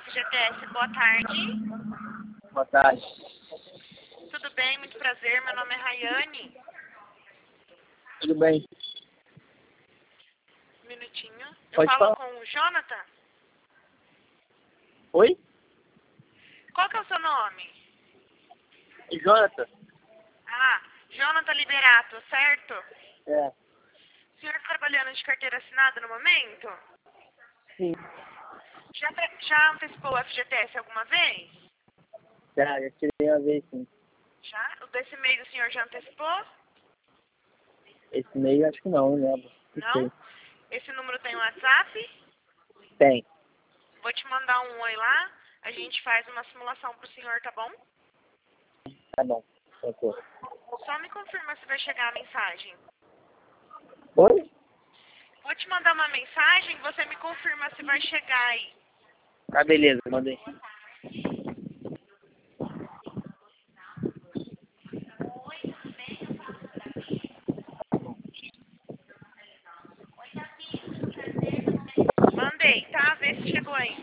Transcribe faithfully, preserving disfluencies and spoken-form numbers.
F G T S, boa tarde. Boa tarde. Tudo bem? Muito prazer. Meu nome é Rayane. Tudo bem? Um minutinho. Eu Pode falo falar. com o Jonathan. Oi? Qual que é o seu nome? Jonathan? Ah, Jonathan Liberato, certo? É. O senhor está trabalhando de carteira assinada no momento? Sim. Já, tra- já antecipou o F G T S alguma vez? Já, já tirei uma vez, sim. Já? O desse mês o senhor já antecipou? Esse meio acho que não, não lembro. Não sei. Não? Esse número tem WhatsApp? Tem. Vou te mandar um oi lá. A gente faz uma simulação pro senhor, tá bom? Tá bom. Tranquilo. Só me confirma se vai chegar a mensagem. Oi? Vou te mandar uma mensagem, você me confirma se vai chegar aí. Tá, beleza. Mandei. Mandei, tá? Vê se chegou aí.